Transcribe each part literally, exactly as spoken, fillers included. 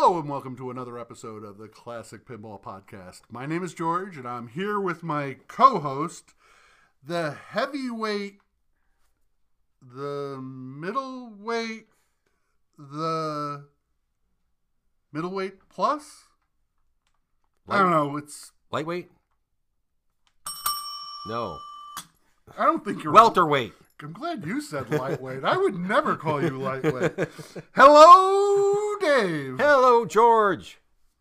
Hello and welcome to another episode of the Classic Pinball Podcast. My name is George and I'm here with my co-host, the heavyweight, the middleweight, the middleweight plus? Light, I don't know, it's... Lightweight? No. I don't think you're... Welterweight. I'm glad you said lightweight. I would never call you lightweight. Hello, Dave. Hello, George.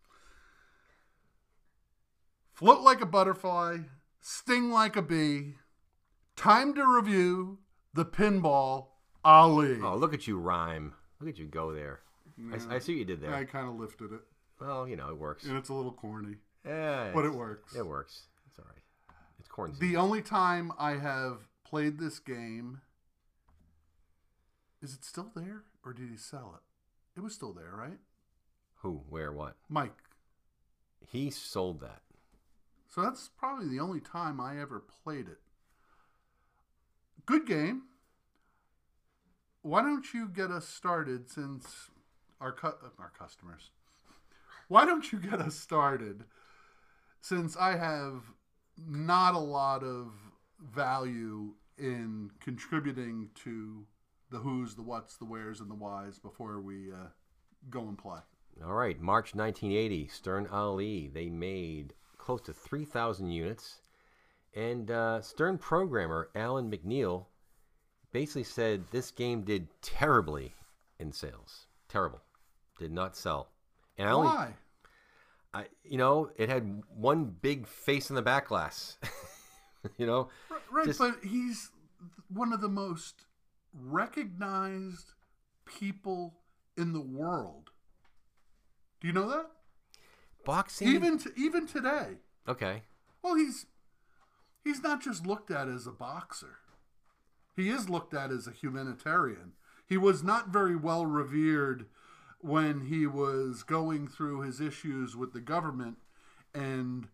Float like a butterfly, sting like a bee. Time to review the Pinball Ali. Oh, look at you rhyme. Look at you go there. Yeah, I, I see what you did there. I kind of lifted it. Well, you know, it works. And it's a little corny. Yeah, but it works. It works. It's all right. It's corny. The only time I have played this game, is it still there or did he sell it? It was still there, right? Who? Where? What? Mike. He sold that. So that's probably the only time I ever played it. Good game. Why don't you get us started since our cu- our customers. Why don't you get us started since I have not a lot of value in contributing to the who's, the what's, the where's, and the why's before we uh, go and play. All right. March nineteen eighty, Stern Ali. They made close to three thousand units. And uh, Stern programmer Alan McNeil basically said this game did terribly in sales. Terrible. Did not sell. And I only, Why? I, you know, it had one big face in the back glass. You know? Right, right just, but he's one of the most recognized people in the world. Do you know that? boxing? Even to, even today. Okay. Well, he's he's not just looked at as a boxer. He is looked at as a humanitarian. He was not very well revered when he was going through his issues with the government, and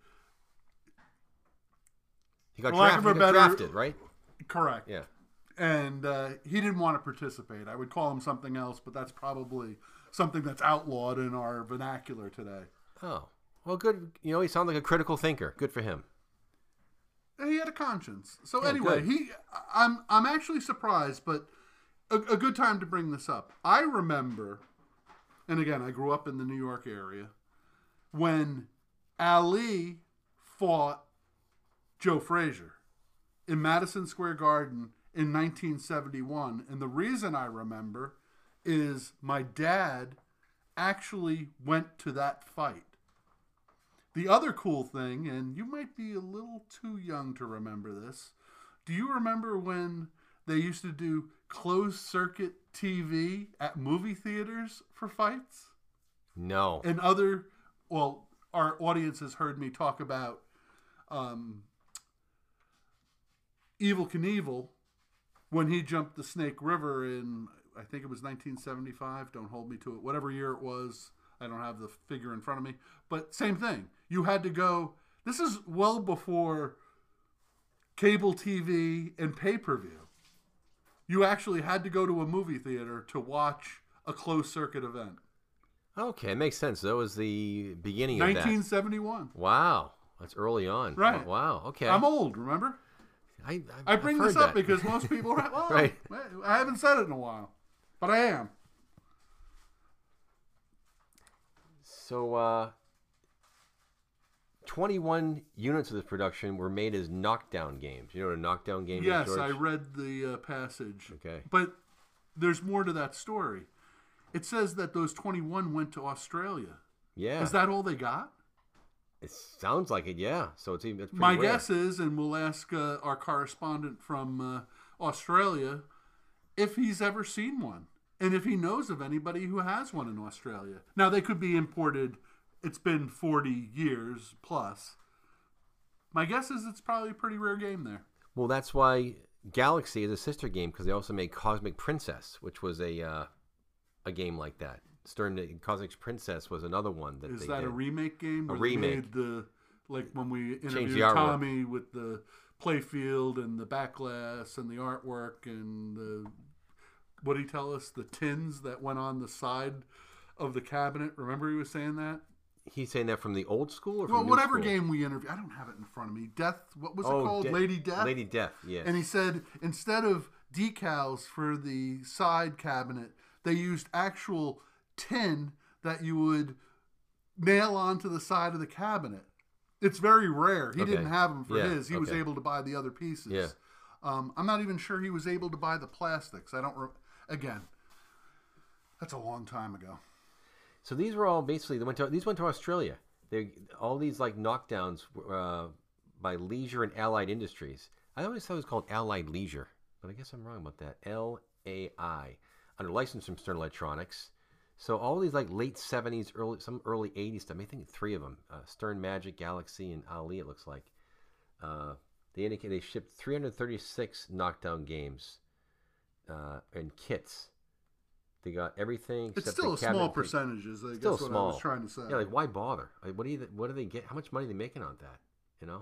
he got, for lack draft, of a he got better, drafted, right? Correct. Yeah. And uh, he didn't want to participate. I would call him something else, but that's probably something that's outlawed in our vernacular today. Oh. Well, good. You know, he sounded like a critical thinker. Good for him. He had a conscience. So Yeah, anyway, good. he I'm I'm actually surprised, but a, a good time to bring this up. I remember, and again, I grew up in the New York area, when Ali fought Joe Frazier in Madison Square Garden in nineteen seventy-one. And the reason I remember is my dad actually went to that fight. The other cool thing, and you might be a little too young to remember this, do you remember when they used to do closed circuit T V at movie theaters for fights? No. And other, well, our audience has heard me talk about um, Evel Knievel when he jumped the Snake River in, I think it was nineteen seventy-five. Don't hold me to it. Whatever year it was. I don't have the figure in front of me. But same thing. You had to go. This is well before cable T V and pay-per-view. You actually had to go to a movie theater to watch a closed circuit event. Okay, it makes sense. That was the beginning of nineteen seventy-one. that. Wow. That's early on. Right. Wow. Okay. I'm old, remember? I, I, I bring I've this heard up that. because most people are, well, Right. I haven't said it in a while. But I am. So, uh, twenty-one units of this production were made as knockdown games. You know what a knockdown game Yes, is, George? I read the uh, passage. Okay. But there's more to that story. It says that those twenty-one went to Australia. Yeah. Is that all they got? It sounds like it, yeah. So it's even it's pretty My rare. guess is, and we'll ask uh, our correspondent from uh, Australia if he's ever seen one. And if he knows of anybody who has one in Australia. Now, they could be imported. It's been forty years plus. My guess is it's probably a pretty rare game there. Well, that's why Galaxy is a sister game, because they also made Cosmic Princess, which was a uh, a game like that. Stern Cosmic Princess was another one that Is they that did. a remake game? A where remake. They made the, like when we the interviewed artwork. Tommy with the playfield and the back glass and the artwork and the, what did he tell us? The tins that went on the side of the cabinet. Remember he was saying that? He's saying that from the old school or from Well, new whatever school? game we interviewed. I don't have it in front of me. Death, what was it Oh, called? De- Lady Death? Lady Death, yes. And he said instead of decals for the side cabinet, they used actual tin that you would nail onto the side of the cabinet. It's very rare. He Okay. didn't have them for Yeah, his. He was okay. able to buy the other pieces. Yeah. Um, I'm not even sure he was able to buy the plastics. I don't. Re- Again, that's a long time ago. So these were all basically they went to these went to Australia. They all these like knockdowns uh, by Leisure and Allied Industries. I always thought it was called Allied Leisure, but I guess I'm wrong about that. L A I under license from Stern Electronics. So all these like late seventies, early some early eighties stuff. I think three of them: uh, Stern, Magic, Galaxy, and Ali. It looks like uh, they indicate they shipped three hundred thirty-six knockdown games uh, and kits. They got everything. It's except still the a cabinet small thing. percentage. Is I Still guess what small. I was trying to say. Yeah, like why bother? Like, what do you? What do they get? How much money are they making on that? You know.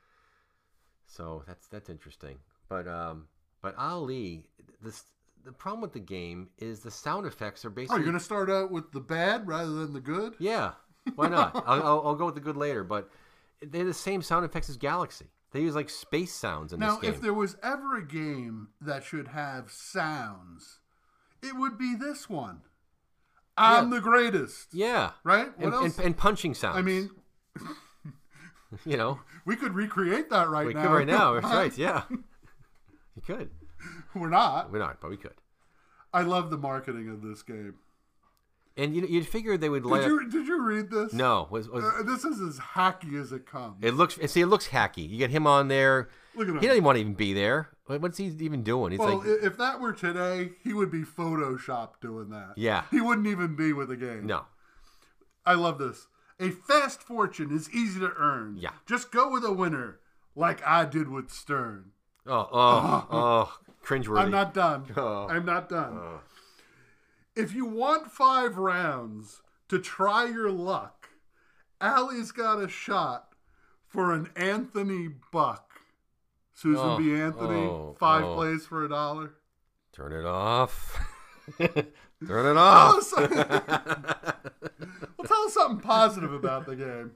So that's that's interesting. But um, but Ali, this the problem with the game is the sound effects are Oh, basically. you're gonna start out with the bad rather than the good? Yeah, why not? I'll, I'll I'll go with the good later. But they're the same sound effects as Galaxy. They use like space sounds in Now, this game. if there was ever a game that should have sounds, it would be this one. I'm Yeah. the greatest. yeah, Right? What and, else? and and punching sounds. I mean, you know, we could recreate that right we now. could right now. That's right. Yeah, you could. We're not. We're not, but we could. I love the marketing of this game. And you you'd figure they would Did lay. you did you read this? No, was was Uh, this is as hacky as it comes. it looks? See, it looks hacky. You get him on there. Look at him. He doesn't want to even be there. What- What's he even doing? He's well, like, i- if that were today, he would be Photoshop doing that. Yeah. He wouldn't even be with the game. no. I love this. A fast fortune is easy to earn. Yeah. Just go with a winner, like I did with Stern. Oh, oh, oh, cringeworthy. I'm not done. Oh. I'm not done. Oh. If you want five rounds to try your luck, Allie's got a shot for an Anthony Buck. Susan Oh, B. Anthony, oh, five oh. plays for a dollar. Turn it off. Turn it Tell off. us, well, tell us something positive about the game.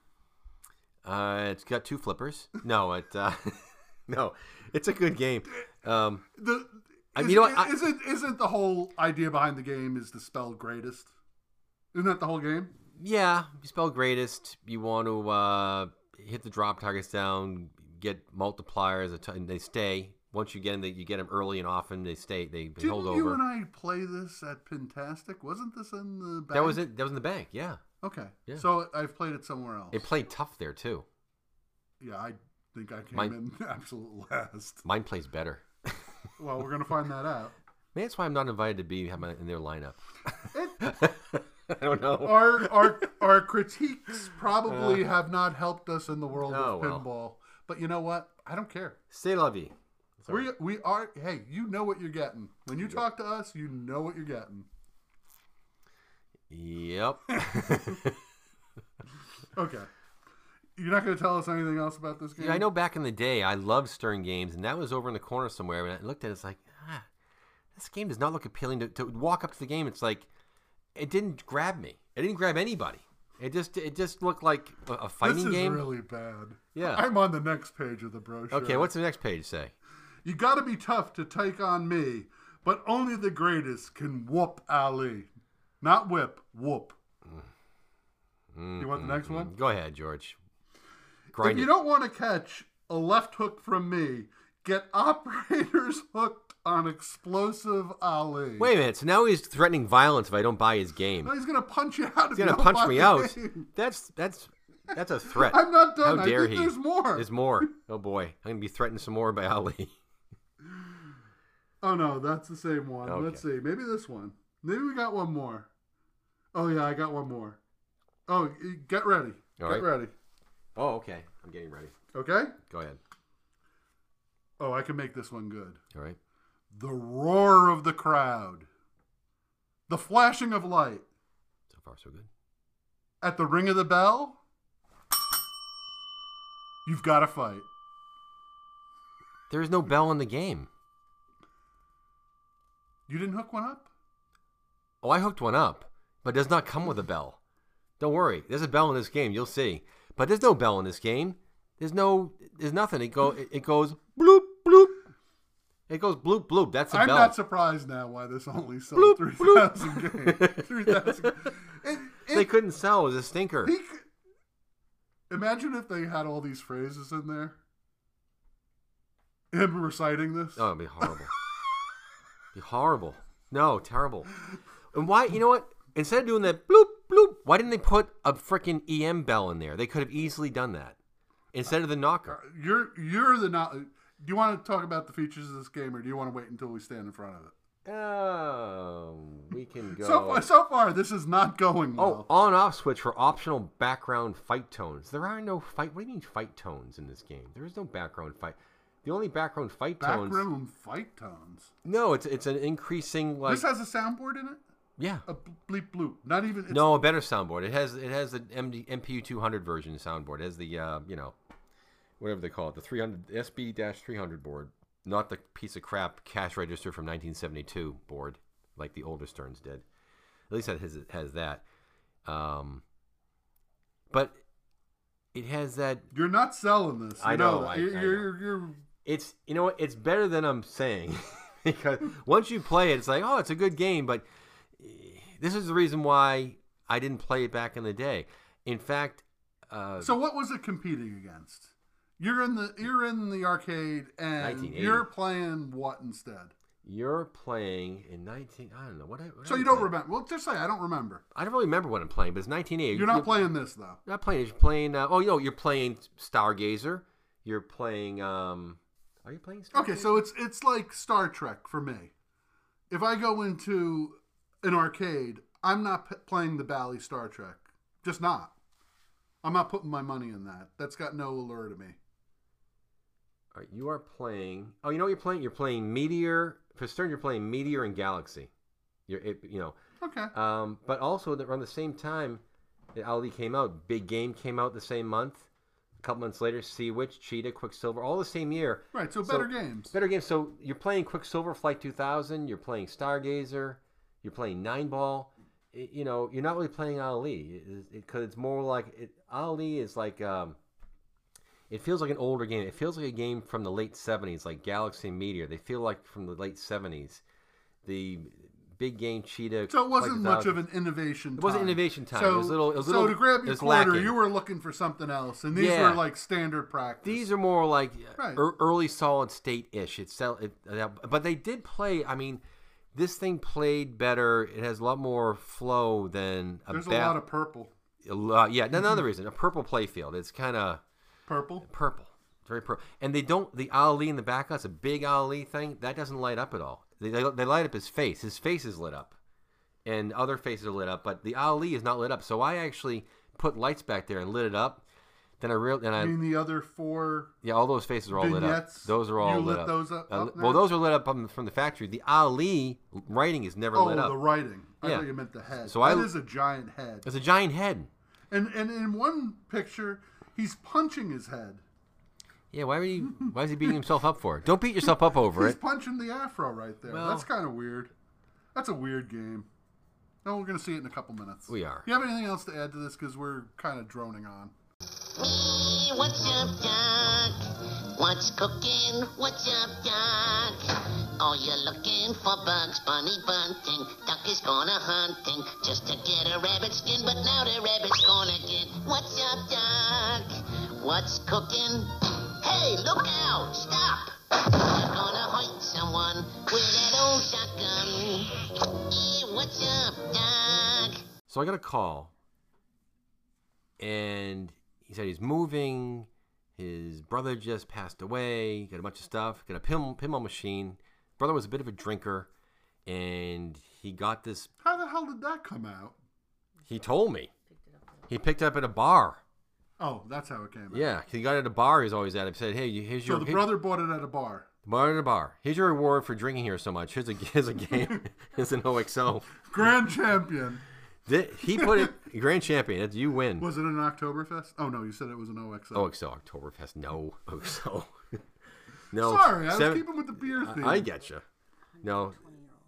uh, it's got two flippers. No, it. Uh, no, it's a good game. Um, The I- is, you know what, I- isn't isn't the whole idea behind the game is to spell greatest? Isn't that the whole game? yeah, you spell greatest. You want to uh, hit the drop targets down, get multipliers, and they stay. Once you get them, you get them early and often. They stay. They, they Didn't hold you over. and I play this at Pintastic? Wasn't this in the bank? That was it. That was in the bank. Yeah, Okay. Yeah. So I've played it somewhere else. it played tough there too. Yeah, I think I came Mine- in absolute last. Mine plays better. Well, we're gonna find that out. Maybe that's why I'm not invited to be have my, in their lineup. It, I don't know. our our our critiques probably have not helped us in the world Uh. oh, of well. pinball. But you know what? I don't care. C'est la vie. We we are. Hey, you know what you're getting when you talk to us. You know what you're getting. Yep. Okay. You're not going to tell us anything else about this game? Yeah, I know back in the day, I loved Stern games, and that was over in the corner somewhere. And I looked at it, it's like, ah, this game does not look appealing. To, to walk up to the game, it's like, it didn't grab me. It didn't grab anybody. It just it just looked like a, a fighting This is game. really bad. Yeah. I'm on the next page of the brochure. Okay, what's the next page say? You got to be tough to take on me, but only the greatest can whoop Ali. Not whip, whoop. Mm, You want the next one? Go ahead, George. If Grind you it. don't want to catch a left hook from me, get operators hooked on explosive Ali. Wait a minute. So now he's threatening violence if I don't buy his game. No, he's going to punch you out. If He's gonna you don't punch buy me the out. game. That's that's that's a threat. I'm not done. How I dare think he? there's more. There's more. Oh boy, I'm gonna be threatened some more by Ali. Oh no, that's the same one. Okay. Let's see. Maybe this one. Maybe we got one more. Oh yeah, I got one more. Oh, get ready. All get right. ready. Oh, okay. I'm getting ready. Okay? Go ahead. Oh, I can make this one good. All right. The roar of the crowd. The flashing of light. So far, so good. At the ring of the bell, you've got to fight. There is no bell in the game. You didn't hook one up? Oh, I hooked one up. but does not come with a bell. Don't worry. There's a bell in this game. You'll see. But there's no bell in this game. There's no. There's nothing. It go. It, it goes bloop bloop. It goes bloop bloop. That's a I'm bell. not surprised now why this only sold Bloop, three thousand games. three thousand. They couldn't sell. It was a stinker. He, imagine if they had all these phrases in there. Him reciting this. Oh, it'd be horrible. It'd be horrible. No, terrible. And why? You know what? Instead of doing that bloop bloop, why didn't they put a freaking E M bell in there? They could have easily done that instead of the knocker. You're you're the not. Do you want to talk about the features of this game, or do you want to wait until we stand in front of it? Oh, we can go. So far, so far, this is not going well. Oh, on-off switch for optional background fight tones. There are no fight. What do you mean fight tones in this game? There is no background fight. The only background fight tones. Background fight tones. No, it's it's an increasing like. This has a soundboard in it. Yeah. A bleep bloop. Not even. It's, No, a better soundboard. It has it has the M D, M P U two hundred version soundboard. It has the uh, you know, whatever they call it, the three hundred S B three hundred board, not the piece of crap cash register from nineteen seventy-two board like the older Sterns did. At least it has it has that. Um, but it has that. You're not selling this. You I know. know I, you're, I you're, know. you're It's you know what? It's better than I'm saying because once you play it, it's like, oh, it's a good game, but this is the reason why I didn't play it back in the day. In fact, uh, So what was it competing against? You're in the you're in the arcade and nineteen eighty. you're playing what instead? you're playing in nineteen. I don't know what. I, what So I you don't playing. remember? Well, just say I don't remember. I don't really remember what I'm playing, but it's nineteen eighty. You're not playing this though. You're not playing. You're playing. Uh, oh, no, you're playing Stargazer. You're playing. Um, are you playing? Stargazer? Okay, so it's it's like Star Trek for me. If I go into an arcade, I'm not p- playing the Bally Star Trek. Just not. I'm not putting my money in that. That's got no allure to me. All right, you are playing. Oh, you know what you're playing? You're playing Meteor. For Stern, you're playing Meteor and Galaxy. You're, it, you know. Okay. Um, but also that around the same time that Ali came out, Big Game came out the same month. A couple months later, Sea Witch, Cheetah, Quicksilver, all the same year. Right, so better games. Better games. So you're playing Quicksilver Flight two thousand. You're playing Stargazer. You're playing Nine Ball. It, you know, you're not really playing Ali because it, it, it's more like it, Ali is like. Um, It feels like an older game. It feels like a game from the late seventies, like Galaxy and Meteor. They feel like from the late seventies. The Big Game, Cheetah. So it wasn't Flight much two thousand. of an innovation time. It wasn't innovation time. So, it was little. It was so little, to grab it your was quarter, lacking. you were looking for something else, and these Yeah. were like standard practice. These are more like Right. er, early solid state ish. It's sell- it, uh, but they did play. I mean, this thing played better. It has a lot more flow than a There's ba- a lot of purple. a lot- yeah, another reason. A purple playfield. It's kind of Purple? purple. It's very purple. And they don't. The Ali in the back. That's a big Ali thing. That doesn't light up at all. They, they they light up his face. His face is lit up, and other faces are lit up. But the Ali is not lit up. So I actually put lights back there and lit it up. Then I real and I I mean, the other four yeah, all those faces are all lit up. vignettes, Those are all you lit, lit up. those up- Uh, up well, now? those are lit up um, from the factory. The Ali writing is never Oh, lit up. the writing. I Yeah. thought you meant the head. So That I- is a giant head. It's a giant head. And and in one picture, he's punching his head. Yeah, why would he? Why is he beating himself up for? Don't beat yourself up over He's it. punching the afro right there. Well- That's kind of weird. That's a weird game. No, we're going to see it in a couple minutes. We are. You have anything else to add to this? Because we're kind of droning on. Hey, what's up, Doc? What's cooking? What's up, Doc? Oh, you're looking for Bugs Bunny bunting. Duck is gonna hunting just to get a rabbit skin, but now the rabbit's gonna get. What's up, Doc? What's cooking? Hey, look out! Stop! You're gonna hurt someone with that old shotgun. Hey, what's up, Doc? So I got a call, and he said he's moving. His brother just passed away. Got a bunch of stuff. Got a pinball, pinball machine. Brother was a bit of a drinker, and he got this. How the hell did that come out? He told me. He picked it up at a bar. Oh, that's how it came out. Yeah, he got it at a bar. He's always at. He said, "Hey, here's So your the here- brother bought it at a bar. bar at a bar. Here's your reward for drinking here so much. Here's a here's a game. Here's an O X O. Grand champion. Did, he put it grand champion. It's, you win. Was it an Oktoberfest? Oh, no, you said it was an O X O. O X O Oktoberfest. No O X O. No. Sorry, I was seven- keeping with the beer theme. I, I get you. No.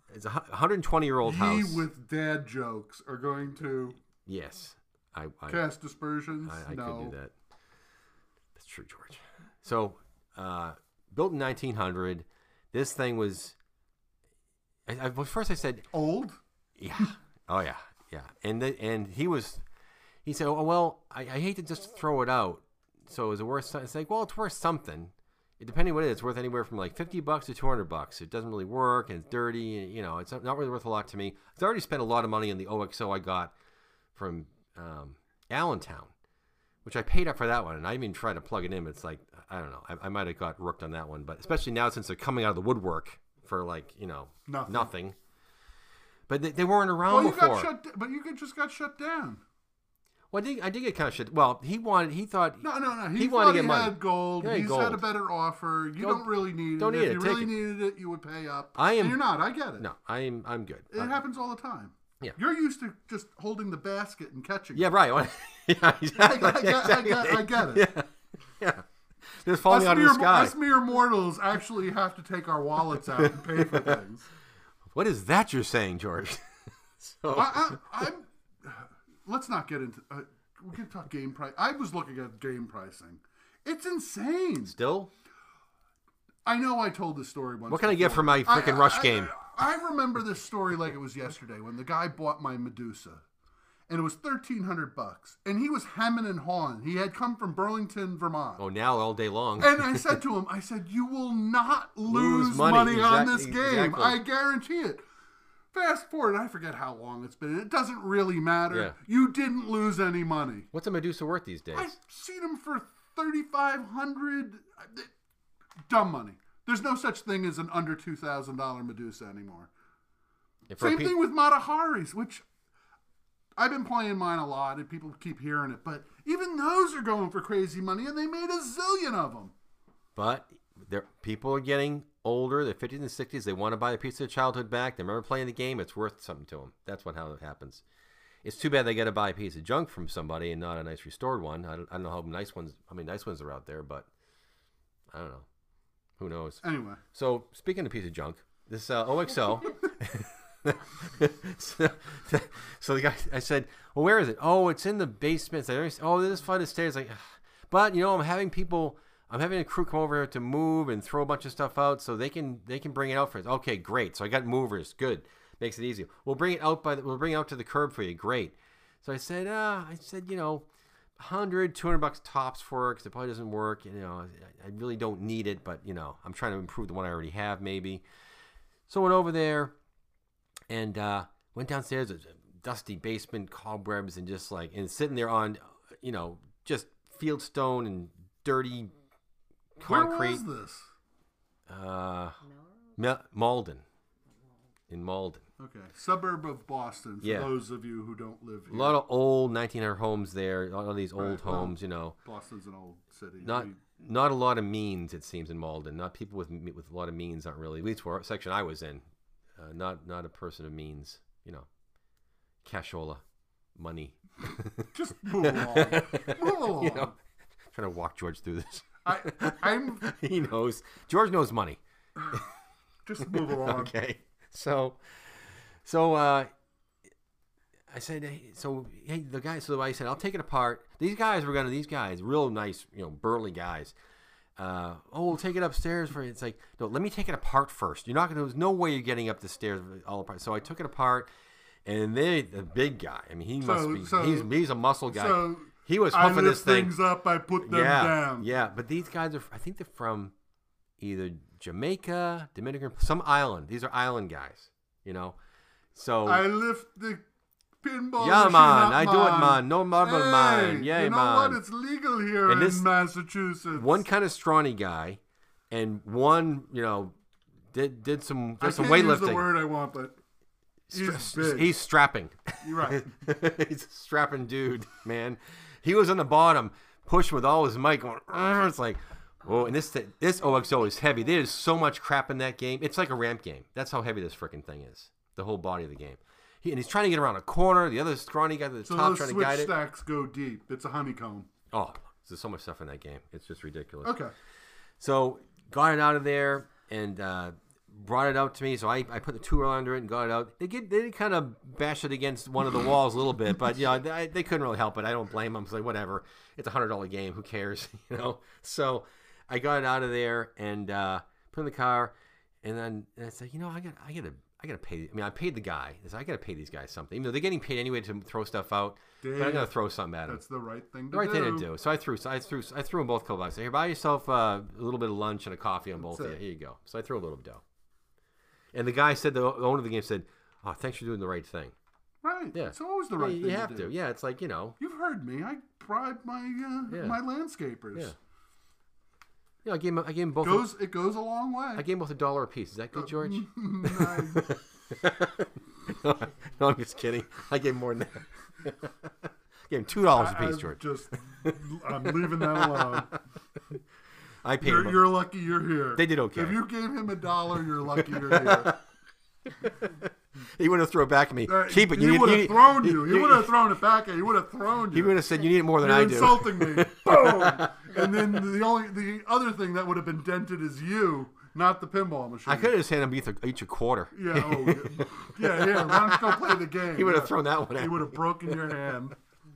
it's a one hundred twenty year old Ye house. with dad jokes are going to Yes, I, I cast dispersions. I, I no. could do that. That's true, George. So, uh, built in nineteen hundred. This thing was. I, I, well, first I said Old? Yeah. Oh yeah, yeah. And the, and he was. He said, "Oh well, I, I hate to just throw it out. So is it worth? It's like, well, it's worth something. It, depending what it is, it's worth anywhere from like fifty bucks to two hundred bucks. It doesn't really work, and it's dirty. And, you know, it's not really worth a lot to me. I already spent a lot of money on the O X O I got from um, Allentown, which I paid up for that one, and I even tried to plug it in. But it's like, I don't know. I, I might have got rooked on that one, but especially now since they're coming out of the woodwork for like, you know, Nothing. nothing. But they, they weren't around Well, you before. got shut. But you just got shut down. Well, I did, I did get kind of shit. Well, he wanted, he thought, No, no, no. He, He thought wanted to get he money. had gold. Yeah, He's gold. had a better offer. You Don't- don't, really need don't it. need if it. you Take really it. needed it, you would pay up. I am- And you're not. I get it. no, I'm, I'm good. It I- happens all the time. Yeah. You're used to just holding the basket and catching. Yeah, it. right. yeah, I, exactly. I, get, I, get, I get it. Yeah, yeah. They're falling Us out of mere, the sky. us mere mortals actually have to take our wallets out and pay for things. What is that you're saying, George? so, I, I, I'm. Let's not get into. Uh, we can talk game price. I was looking at game pricing. It's insane. still, I know I told this story once. what can I get before. for my I- freaking I- Rush I- game? I remember this story like it was yesterday when the guy bought my Medusa, and it was thirteen hundred bucks, and he was hemming and hawing. He had come from Burlington, Vermont. Oh, now all day long. And I said to him, I said, you will not lose, Lose money. money, on Exact- this game. exactly. I guarantee it. Fast forward, I forget how long it's been. It doesn't really matter. Yeah. You didn't lose any money. What's a Medusa worth these days? I've seen them for thirty-five hundred dollars. Dumb money. There's no such thing as an under two thousand dollars Medusa anymore. If for a Same pe- thing with Mataharis, which I've been playing mine a lot, and people keep hearing it. But even those are going for crazy money, and they made a zillion of them. But there, people are getting older. They're fifties and sixties. They want to buy a piece of their childhood back. They remember playing the game. It's worth something to them. That's what how it happens. It's too bad they got to buy a piece of junk from somebody and not a nice restored one. I don't, I don't know how nice ones, how many nice ones are out there, but I don't know. Who knows? Anyway. So speaking of piece of junk, this uh, O X O. so, so the guy, I said, "Well, where is it? Oh, it's in the basement." So, oh, this flight of stairs. Like, but you know, I'm having people. I'm having a crew come over here to move and throw a bunch of stuff out, so they can they can bring it out for us. Okay, great. So I got movers. Good, makes it easier. We'll bring it out by the, we'll bring it out to the curb for you. Great. So I said, uh, I said, you know, one hundred, two hundred bucks tops for it because it probably doesn't work. You know, I, I really don't need it, but you know, I'm trying to improve the one I already have, maybe. So I went over there and uh, went downstairs. There's a dusty basement, cobwebs, and just like and sitting there on, you know, just field stone and dirty concrete. Where was this? Uh, Ma- Malden. In Malden. Okay, suburb of Boston. For Yeah. those of you who don't live here, A lot of old nineteen hundred homes there. A lot of these old Right, well, homes, you know. Boston's an old city. Not We- not a lot of means, it seems, in Malden. Not people with with a lot of means aren't really. At least for our section I was in, uh, not not a person of means. You know, cashola, money. just move along. Move along. You know, trying to walk George through this. I, I'm He knows. George knows money. just move along. Okay, so so uh, I said, hey, so hey, the guy. So I said, I'll take it apart. These guys were gonna. These guys, real nice, you know, burly guys. Uh, oh, we'll take it upstairs for you. It's like, no, let me take it apart first. You're not gonna. There's no way you're getting up the stairs all apart. So I took it apart, and they, the big guy. I mean, he must So- be. so- he's he's a muscle guy. So he was I huffing lift this thing. things up. I put them Yeah, down. yeah. But these guys are. I think they're from either Jamaica, Dominican, some island. These are island guys. You know, so. I lift the pinball. Yeah, machine man. up, I do it, man. No marble, Hey, man. Yeah, you know man. what? It's legal here And in this- Massachusetts. One kind of scrawny guy, and one, you know, did did some I did some can't use the weightlifting. word I want, but he's Stra- big. he's strapping. You're right. He's a strapping dude, man. He was on the bottom, pushing with all his might, going. "Arr." It's like, oh, and this this O X O is heavy. There's so much crap in that game. It's like a ramp game. That's how heavy this freaking thing is. The whole body of the game. He, and he's trying to get around a corner. The other scrawny guy at the So top those trying to switch guide it. stacks go deep. It's a honeycomb. Oh, there's so much stuff in that game. It's just ridiculous. Okay. So got it out of there and uh, brought it out to me, so I, I put the tool under it and got it out. They get they did kind of bash it against one of the walls a little bit, but you know they, they couldn't really help it. I don't blame them. It's like whatever. It's a hundred dollar game. Who cares? You know. So I got it out of there and uh, put it in the car, and then and I said, you know, I got I got to. I gotta pay. I mean, I paid the guy. I, said, I gotta pay these guys something. Even though they're getting paid anyway to throw stuff out, Damn. but I gotta throw something at them. That's the right thing to the right do. thing to do. So I threw. So I threw. I threw them both a couple bucks. I said, here, buy yourself uh, a little bit of lunch and a coffee on That's both of you. it. Here you go. So I threw a little dough. And the guy said, the owner of the game said, "Oh, thanks for doing the right thing." Right. Yeah. It's always the Yeah, right you thing have to to. do. Yeah, it's like you know. You've heard me. I bribe my uh, Yeah. my landscapers. Yeah. Yeah, I gave him. I gave him both. Goes it goes a long way. a, I gave him both a dollar a piece. Is that good, George? Nice. no, no, I'm just kidding. I gave him more than that. Gave him two dollars a I- piece, I'm George. Just, I'm leaving that alone. I paid You're, him. you're lucky you're here. They did okay. If you gave him a dollar, you're lucky you're here. He would have thrown it back at me. Uh, Keep it. He You need- would you have need- thrown you. He you- would have thrown it back at you. He would have thrown He you. would have said, "You need it more than You're I do." insulting me. Boom. And then the only the other thing that would have been dented is you, not the pinball machine. I could have just handed him each a, each a quarter. Yeah. Oh, yeah. Yeah. Yeah. Why don't you go play the game? He would have Yeah. thrown that one He at would me. have broken your hand.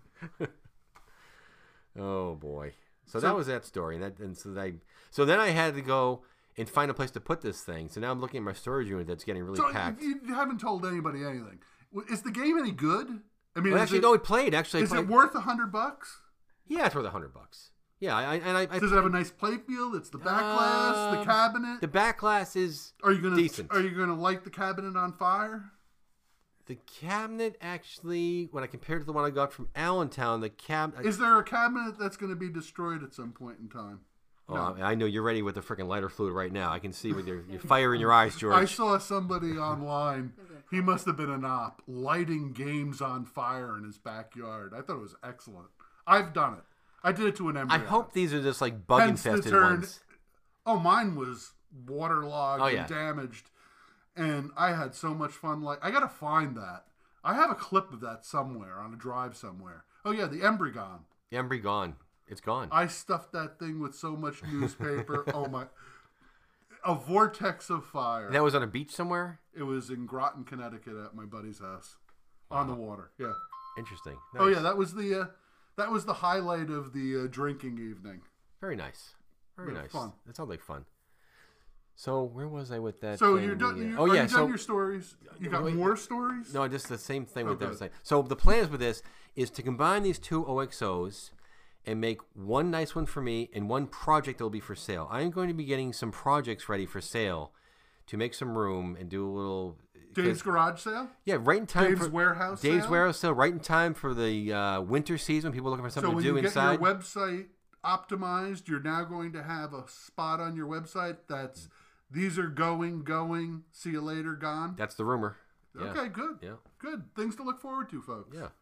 Oh boy. So, So- that was that story, and that and so I so then I had to go and find a place to put this thing. So now I'm looking at my storage unit that's getting really So packed. you you haven't told anybody anything. Is the game any good? I mean, Well, is actually, it, no, we played. Actually, I is played, it worth a hundred bucks? yeah, it's worth a hundred bucks. Yeah, I, I, and I, I Does it have a nice play field? It's the back glass, the Um, cabinet. the back glass is are you gonna decent. Are you gonna light the cabinet on fire? The cabinet actually, when I compared to the one I got from Allentown, the cabinet. Is there a cabinet that's going to be destroyed at some point in time? Oh, No. I know you're ready with the freaking lighter fluid right now. I can see with your, your fire in your eyes, George. I saw somebody online. He must have been an op lighting games on fire in his backyard. I thought it was excellent. I've done it. I did it to an I embryo. hope these are just like bug Hence the infested term- ones. Oh, mine was waterlogged Oh, and yeah. damaged, and I had so much fun. Like I gotta find that. I have a clip of that somewhere on a drive somewhere. Oh yeah, the Embrygon. Embry gone. It's gone. I stuffed that thing with so much newspaper. Oh my! A vortex of fire. that was on a beach somewhere? It was in Groton, Connecticut, at my buddy's house, on the water. Yeah. Interesting. Oh Nice. yeah, that was the uh, that was the highlight of the uh, drinking evening. Very nice. Very Yeah, nice. fun. That sounds like fun. So where was I with that? So thing? you're done. The, uh, You, oh are yeah. you so done your stories? You got wait, more stories? no, just the same thing with Okay. that. So the plan with this is to combine these two O X Os and make one nice one for me and one project that will be for sale. I'm going to be getting some projects ready for sale to make some room and do a little. Dave's garage sale. Yeah, right in time Dave's for warehouse Dave's sale? warehouse sale, right in time for the uh, winter season. People are looking for something So when to do you get inside. your website optimized, you're now going to have a spot on your website that's these are going, going. See you later, gone. That's the rumor. Yeah. Okay, good. Yeah. Good. Things to look forward to, folks. Yeah.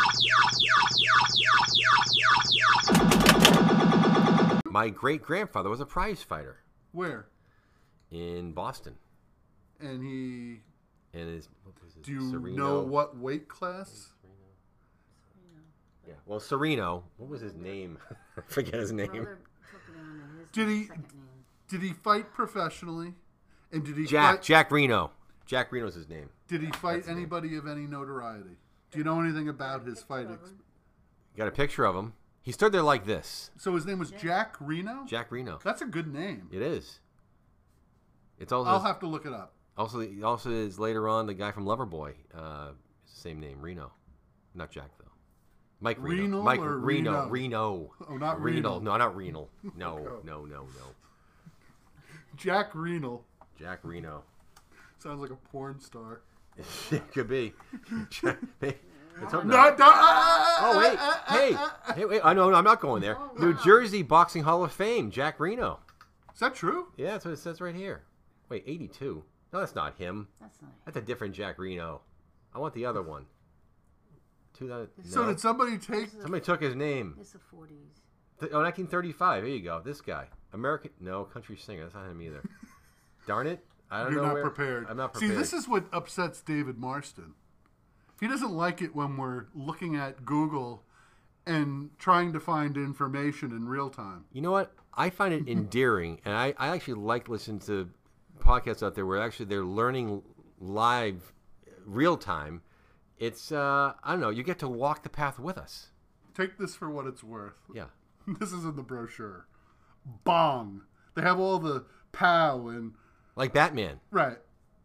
My great grandfather was a prize fighter Where? in Boston, And he. and his what was his Do you Sereno? know what weight class? Yeah, well, Sereno. What was his name? I forget his name. Brother took it on and his Did he- second name. Did he fight professionally? And did he Jack fight? Jack Reno. Jack Reno's his name. Did he fight anybody of any notoriety? Do you know anything about his fighting? Got a picture of him. He stood there like this. So his name was Jack Reno. Jack Reno. That's a good name. It is. It's also I'll have to look it up. also also is later on the guy from Loverboy. Uh, it's the same name, Reno. Not Jack though. Mike Reno. Renal Mike or Reno. Reno? Reno. Oh, not Renal. renal. No, not renal. No, no, no, no. Jack Reno. Jack Reno. Sounds like a porn star. Could be. Jack, hey, let's hope No, not. no, ah, Oh wait, ah, ah, hey, ah, ah. hey, wait! I know I'm not going there. New Jersey Boxing Hall of Fame, Jack Reno. Is that true? Yeah, that's what it says right here. Wait, eighty-two. No, that's not him. That's not it. That's a different Jack Reno. I want the other one. Two thousand. So no. did somebody take? Somebody took his name. It's the forties. Th- Oh, nineteen thirty-five. There you go. This guy. American. No, country singer. That's not him either. Darn it. I don't You're know not where- prepared. I'm not prepared. See, this is what upsets David Marston. He doesn't like it when we're looking at Google and trying to find information in real time. You know what? I find it endearing, and I, I actually like listening to podcasts out there where actually they're learning live, real time. It's uh, I don't know. You get to walk the path with us. Take this for what it's worth. Yeah. This is in the brochure. Bong. They have all the pow and Like Batman. right.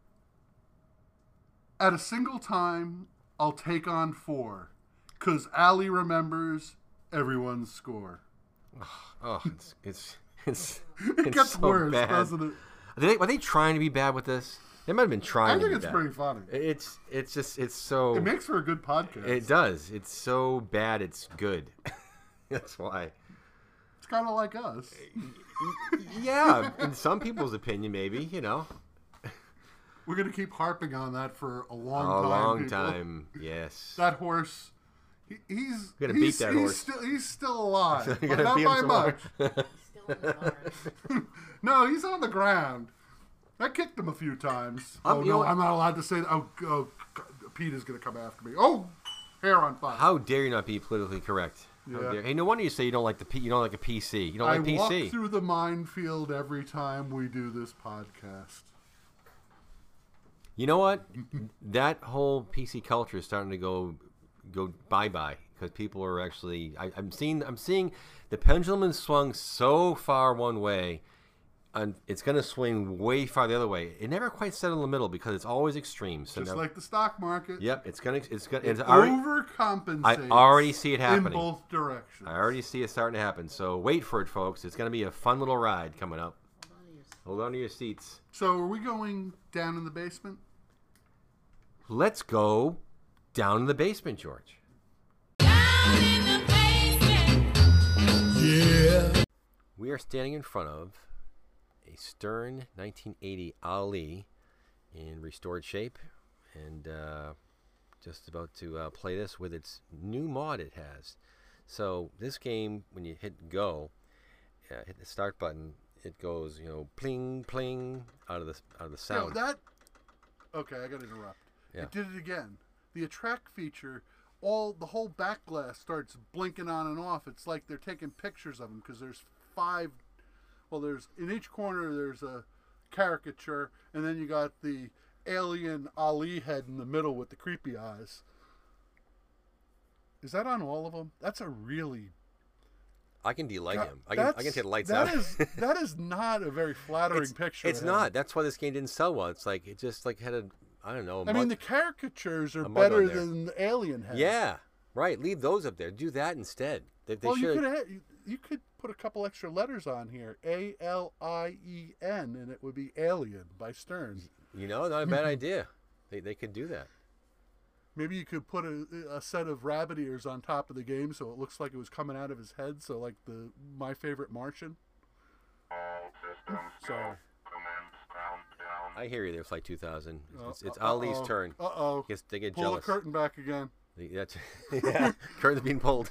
At a single time, I'll take on four, cause Ali remembers everyone's score. Oh, it's it's it's, It it's gets so worse, bad. doesn't it? Are they, are they trying to be bad with this? They might have been trying I to think be it's bad. pretty funny. It's it's just it's so It makes for a good podcast. it does. It's so bad it's good. That's why. It's kind of like us. Yeah, in some people's opinion, maybe, you know. We're gonna keep harping on that for a long A time. long people. time, yes. That horse, he, he's We're gonna he's, beat that he's horse. Still, he's still alive, You're but gonna not beat him by some much. more. Still in the bars. No, he's on the ground. I kicked him a few times. Um, oh you no, know what? I'm not allowed to say that. Oh, oh, Pete is gonna come after me. Oh, hair on fire. How dare you not be politically correct? How Yeah. dare- Hey, no wonder you say you don't like the P, you don't like a P C. You don't I like P walk C. through the minefield every time we do this podcast. You know what? That whole P C culture is starting to go go bye bye because people are actually. I, I'm seeing. I'm seeing the pendulum has swung so far one way, and it's going to swing way far the other way. It never quite settled in the middle because it's always extreme. So Just now, like the stock market. yep, it's gonna. It's gonna. It It's already. overcompensates. I already see it happening. in both directions. I already see it starting to happen. So wait for it, folks. It's going to be a fun little ride coming up. Hold on to your seat. Hold on to your seats. So, are we going down in the basement? Let's go down in the basement, George. We are standing in front of a Stern nineteen eighty Ali in restored shape, and uh, just about to uh, play this with its new mod it has. So this game, when you hit go, uh, hit the start button, it goes, you know, pling pling out of the out of the No, sound. that. Okay, I got to interrupt. Yeah. It did it again. The attract feature, all the whole back glass starts blinking on and off. It's like they're taking pictures of them because there's five. Well, there's in each corner there's a caricature, and then you got the alien Ali head in the middle with the creepy eyes. Is that on all of them? That's a really. I can delight God, him. I can I can that's- take the lights that out. is that is not a very flattering it's, picture. It's of him. not. That's why this game didn't sell well. It's like it just like had a I don't know. a I mean, mud- the caricatures are a mud better on there. than the alien head. yeah, right. Leave those up there. Do that instead. They, they well, you should. could ha- you, you could put a couple extra letters on here, A L I E N, and it would be Alien by Stern. You know, not a bad idea. They they could do that. Maybe you could put a, a set of rabbit ears on top of the game so it looks like it was coming out of his head. So like the My Favorite Martian. Sorry. I hear you there, Flight two thousand. It's, it's Uh, Ali's uh-oh. turn. Uh-oh. Guess they get Pull jealous. the curtain back again. They- That's, yeah, curtain's being pulled.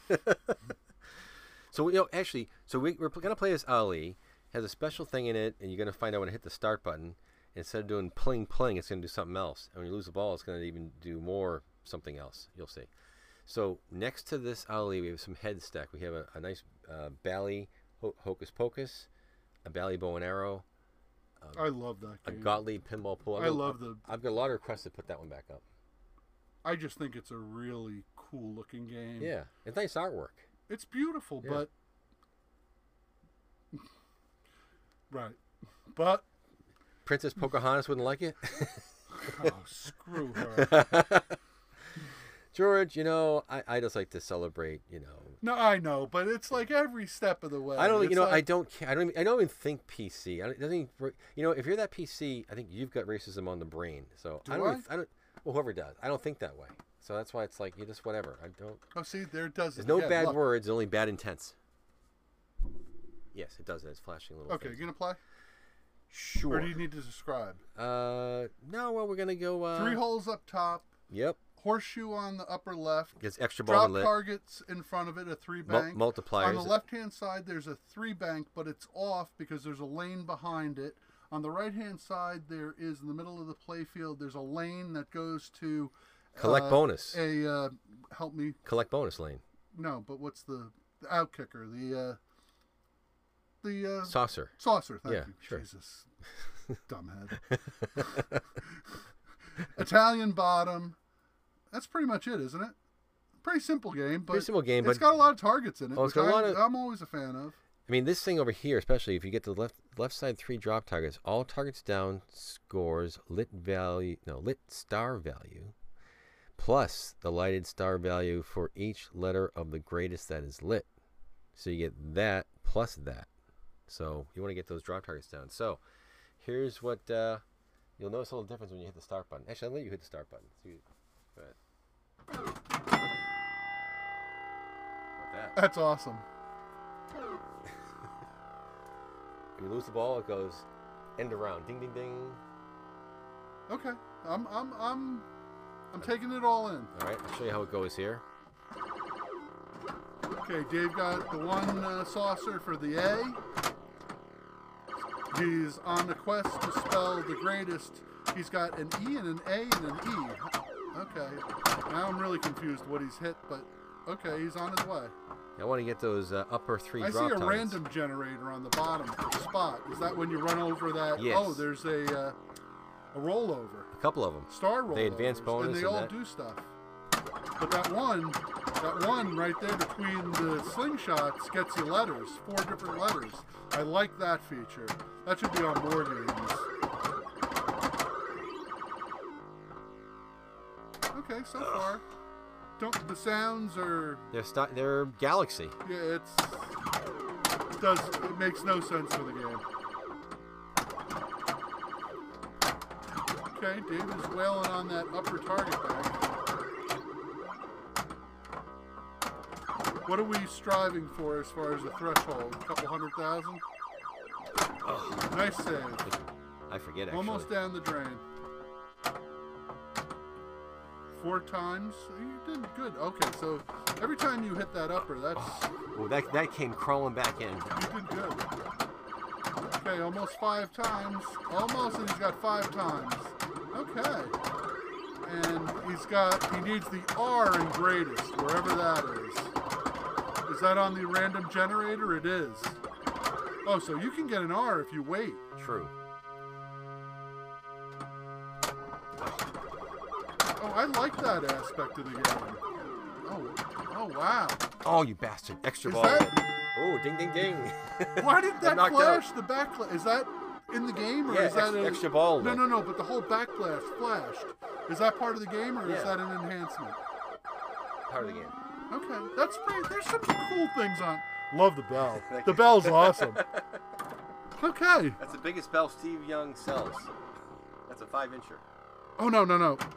So you know, actually, so we, we're gonna play this Ali. Has a special thing in it, and you're gonna find out when I hit the start button. Instead of doing pling pling, it's gonna do something else. And when you lose the ball, it's gonna even do more something else. You'll see. So next to this Ali, we have some head stack. We have a, a nice uh, Bally ho- Hocus Pocus, a Bally bow and arrow, I love that a game. Gottlieb pinball pool. I've I got- love the. I've got a lot of requests to put that one back up. I just think it's a really cool looking game. Yeah, it's nice artwork. It's beautiful, Yeah. but right, but Princess Pocahontas wouldn't like it. oh, screw her. George, you know, I, I just like to celebrate, you know. No, I know, but it's like every step of the way. I don't, you It's know, I like- don't care. I don't, even, I don't even think P C. I don't, it doesn't even, you know, if you're that P C, I think you've got racism on the brain. So Do I don't, I? even- I don't, well, whoever does, I don't think that way. So that's why it's like you just whatever. I don't. Oh, see, there it does. There's it no again. bad Look. words, only bad intents. Yes, it does. It's flashing a little. Okay, you things. gonna play? Sure. Or do you need to describe? Uh, no. Well, we're gonna go. Uh, Three holes up top, Yep. horseshoe on the upper left, Gets extra ball drop and lit. targets in front of it, a three Mul- bank. multipliers. On the left-hand side, there's a three bank, but it's off because there's a lane behind it. On the right-hand side, there is in the middle of the playfield. There's a lane that goes to Collect uh, bonus. A uh, help me. Collect bonus lane. No, but what's the, the out kicker? The uh, the uh, Saucer. saucer? Thank Yeah, you. sure. Jesus, dumbhead. Italian bottom. That's pretty much it, isn't it? Pretty simple game, but Pretty simple game, it's but- got a lot of targets in it, Oh, it's which got a I, lot of- I'm always a fan of. I mean, this thing over here, especially if you get the left left side three drop targets, all targets down scores lit value, no, lit star value, plus the lighted star value for each letter of the greatest that is lit. So you get that plus that. So you want to get those drop targets down. So here's what uh, you'll notice a little difference when you hit the start button. Actually, I'll let you hit the start button. See, go ahead. Like that. That's awesome. When you lose the ball, it goes end around. Ding, ding, ding. Okay, I'm I'm I'm I'm taking it all in. All right, I'll show you how it goes here. Okay, Dave got the one uh, saucer for the A. He's on the quest to spell the greatest. He's got an E and an A and an E. Okay, now I'm really confused what he's hit, but okay, he's on his way. I want to get those uh, upper three I see drop a targets. random generator on the bottom for spot. Is that when you run over that? Yes. Oh, there's a uh, a rollover. A couple of them. Star rollovers. They advance bonus and they and all that. do stuff. But that one, that one right there between the slingshots gets you letters, four different letters. I like that feature. That should be on more games. Okay, so far, don't the sounds are They're sta- they're Galaxy. yeah, it's it does it makes no sense for the game. Okay, Dave is wailing on that upper target back. What are we striving for as far as the threshold? A couple hundred thousand? Nice save. I forget actually. Almost down the drain. Four times? You did good. Okay, so every time you hit that upper, that's Oh, that that came crawling back in. you did good. Okay, almost five times. Almost, and he's got five times. Okay. And he's got, he needs the R in greatest, wherever that is. Is that on the random generator? It is. Oh, so you can get an R if you wait. True. Oh, I like that aspect of the game. Oh, oh wow. Oh, you bastard! Extra Is ball. that- Oh, ding, ding, ding. Why did that knocked flash? out. The back is that in the game, or Yeah, is that extra- a, extra ball No, lit. no, no. But the whole backflash flashed. Is that part of the game, or Yeah. is that an enhancement? Part of the game. Okay, that's pretty. There's some cool things on. Love the bell. The bell's awesome. Okay. That's the biggest bell Steve Young sells. That's a five incher. Oh no, no, no.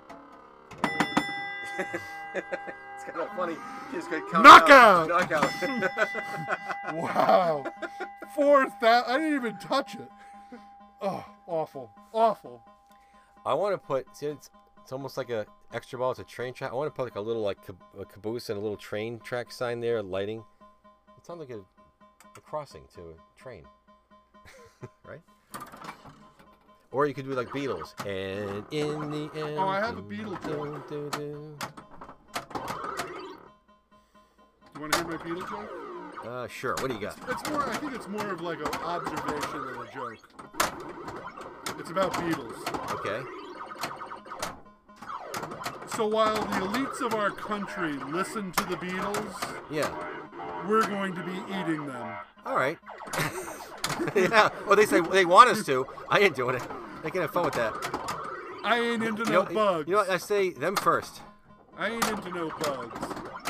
It's kind of funny. You just got count Knockout! out. Knockout. Wow. Four thousand. I didn't even touch it. Oh, awful, awful. I want to put. See, it's, it's almost like a extra ball. It's a train track. I want to put like a little like cab- a caboose and a little train track sign there, lighting. It sounds like a, a crossing to a train, right? Or you could do like Beatles. And in the end. Oh, I have a Beatle do, do, do. You want to hear my Beatle joke? Uh, sure. What do you got? It's more. I think it's more of like an observation than a joke. It's about Beatles. Okay. So while the elites of our country listen to the Beatles, Yeah. we're going to be eating them. All right. Yeah. Well, they say they want us to. I ain't doing it. They can have fun with that. I ain't into You no know, bugs. you know what? I say them first. I ain't into no bugs.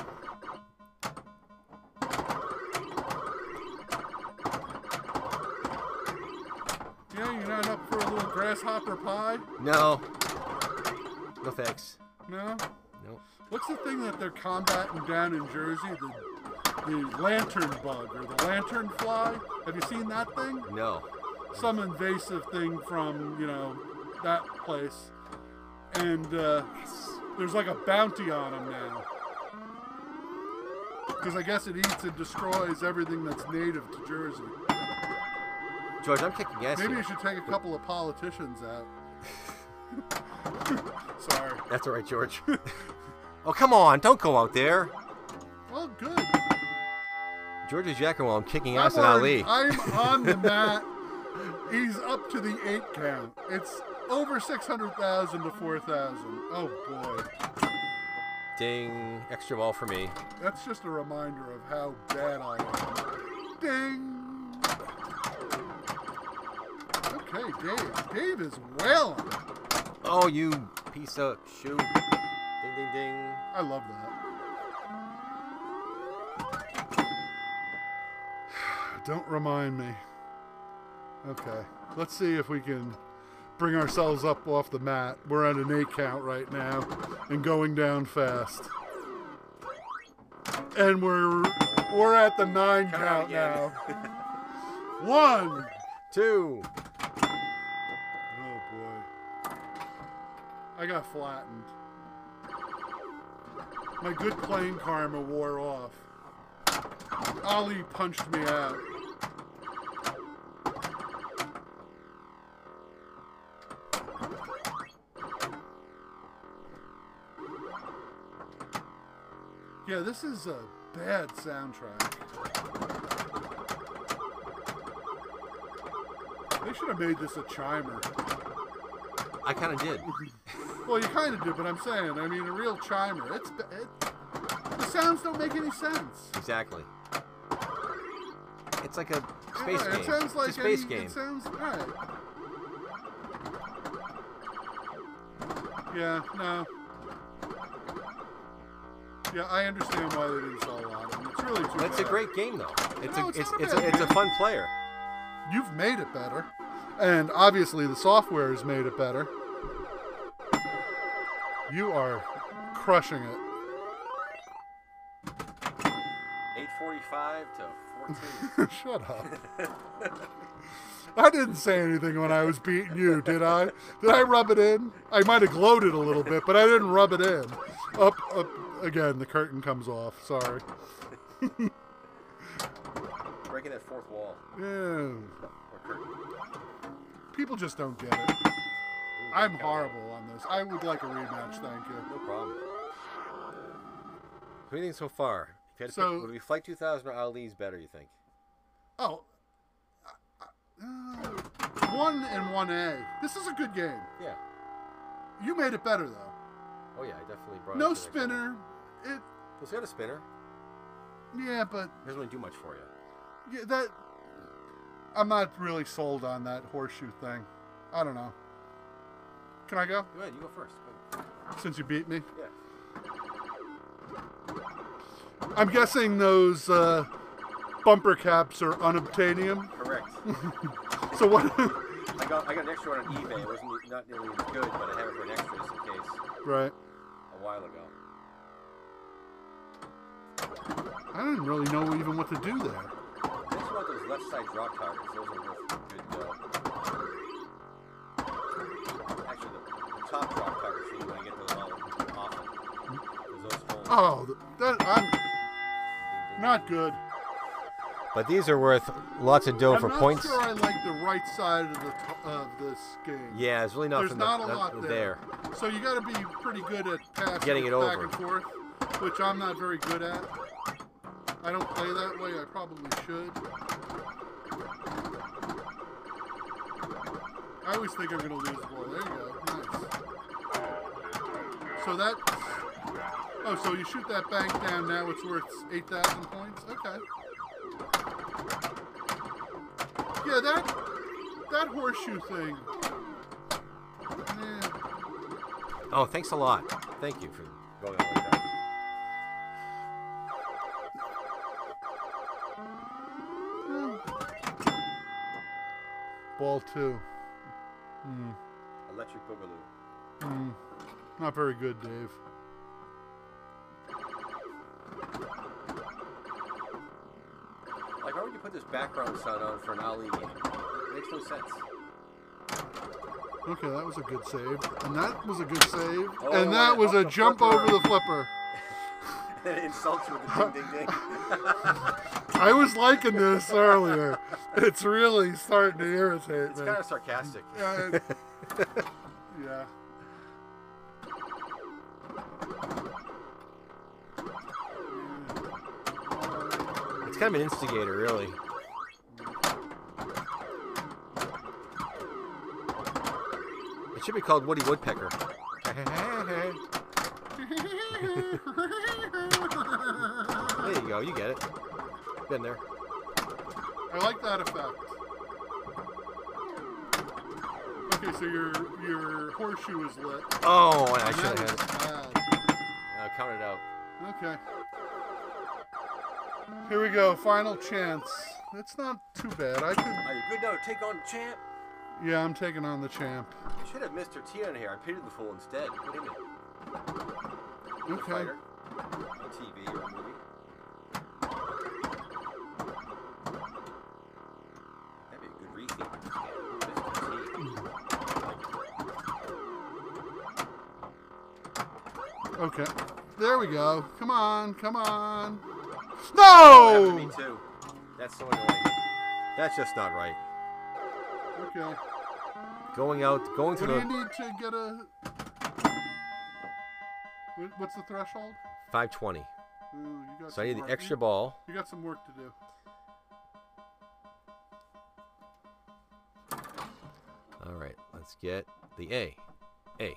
Yeah, you're not up for a little grasshopper pie? No. No thanks. No? No. What's the thing that they're combating down in Jersey? The the lantern bug or the lantern fly? Have you seen that thing? No. Some invasive thing from, you know, that place. And uh, there's like a bounty on them now. Because I guess it eats and destroys everything that's native to Jersey. George, I'm kicking ass Maybe here. you should take a couple of politicians out. Sorry. That's all right, George. Oh, come on. Don't go out there. Well, good. George is yakking while I'm kicking I'm, ass at already- Ali. I'm on the mat. He's up to the eight count. It's over six hundred thousand to four thousand. Oh, boy. Ding. Extra ball for me. That's just a reminder of how bad I am. Ding. Okay, Dave. Dave is wailing. Oh, you piece of shoot. Ding, ding, ding. I love that. Don't remind me. Okay, let's see if we can bring ourselves up off the mat. We're at an eight count right now and going down fast. And we're we're at the nine Come count on again. now. One. Two. Oh boy. I got flattened. My good playing karma wore off. Ali punched me out. Yeah, this is a bad soundtrack. They should have made this a chimer. I kind of did. Well, you kind of did, but I'm saying, I mean, a real chimer. It's it, the sounds don't make any sense. Exactly. It's like a space Yeah, game. it sounds like it's a space any, game. It sounds right. Yeah, no. Yeah, I understand why they didn't sell a lot of them. It's really too That's a bad. great game, though. It's No, a it's it's not a it's bad a, it's a game. fun player. You've made it better. And obviously the software has made it better. You are crushing it. eight forty-five to fourteen. Shut up. I didn't say anything when I was beating you, did I? Did I rub it in? I might have gloated a little bit, but I didn't rub it in. Up, up, again, the curtain comes off. Sorry. Breaking that fourth wall. Yeah. Or curtain. People just don't get it. I'm horrible on this. I would like a rematch, thank you. No problem. What do you think so far? If you had to So- pick, would we Flight two thousand or Ali's better, you think? Oh. Uh, one and one A. This is a good game. Yeah. You made it better, though. Oh, yeah, I definitely brought it No to the next level. spinner. It. It's got a spinner. Yeah, but It doesn't really do much for you. yeah, that. I'm not really sold on that horseshoe thing. I don't know. Can I go? Go ahead, you go first. Go ahead. Since you beat me? Yeah. I'm guessing those uh, bumper caps are unobtainium. Correct. So what? I got I got an extra one on eBay. It wasn't not nearly as good, but I have it for an extra just in case. Right. A while ago. I didn't really know even what to do there. I just want those left side drop targets. Those are worth good. Uh, actually, the, the top drop targets you want to get those all often. 'Cause those hold. Oh, th- that I'm Ding, ding, not good. But these are worth lots of dough I'm for not points. sure I like the right side of the t- of this game. Yeah, it's really There's nothing. not a that- lot that- there. So you got to be pretty good at passing Getting it back over. and forth, which I'm not very good at. I don't play that way. I probably should. I always think I'm going to lose the ball. There you go. Nice. So that... Oh, so you shoot that bank down, now it's worth eight thousand points? Okay. Yeah, that... That horseshoe thing... Eh. Oh, thanks a lot. Thank you for going on like that. Ball two. Hmm. Electric Boogaloo. Hmm. Not very good, Dave. Like, why would you put this background sound on for an Ali game? It makes no sense. Okay, that was a good save. And that was a good save. Oh, and that and was up a the jump flipper. over the flipper. It insults you with the ding, ding, ding. I was liking this earlier. It's really starting to irritate It's me. kind of sarcastic. Yeah. it- yeah. It's It's kind of an instigator, really. It should be called Woody Woodpecker. There you go, you get it. Been there. I like that effect. Okay, so your your horseshoe is lit. Oh, I And should have that had it. is bad. I'll count it out. Okay. Here we go, final chance. It's not too bad. I could. Are you good now to take on the champ? Yeah, I'm taking on the champ. You should have Mister T on here. I pitied the fool instead. What do you mean? Okay. Fighter on T V or a movie. That'd be a good retheme for this game. Mister T. Okay. There we go. Come on, come on. That happened to me No! too. That's so annoying. That's just not right. Okay. Going out, going to What do the you need to get a... What- What's the threshold? five twenty. Ooh, you got So I some need the work. extra ball. You got some work to do. All right, let's get the A. A.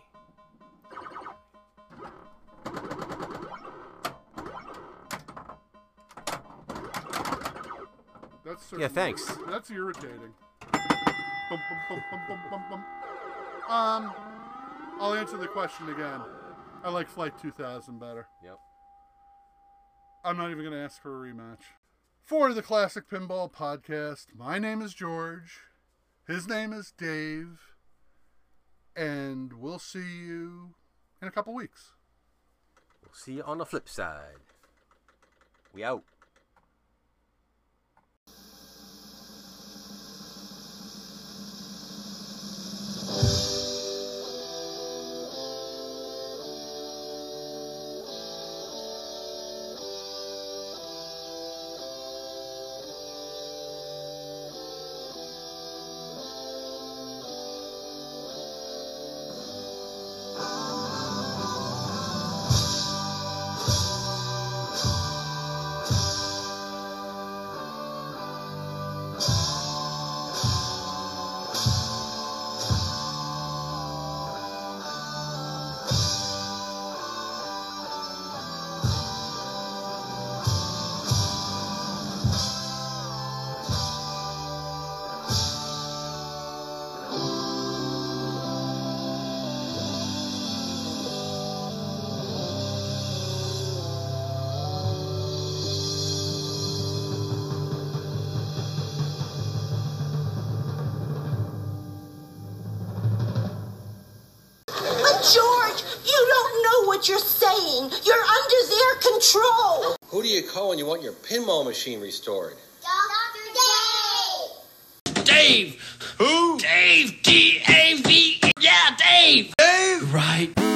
That's Yeah, thanks. That's irritating. Bum, bum, bum, bum, bum, bum, bum. Um, I'll answer the question again. I like Flight two thousand better. Yep. I'm not even going to ask for a rematch. For the Classic Pinball Podcast, my name is George. His name is Dave. And we'll see you in a couple weeks. We'll see you on the flip side. We out. George, you don't know what you're saying. You're under their control. Who do you call when you want your pinball machine restored? Doctor Dave. Dave! Who? Dave! D A V E! Yeah, Dave! Dave! Right.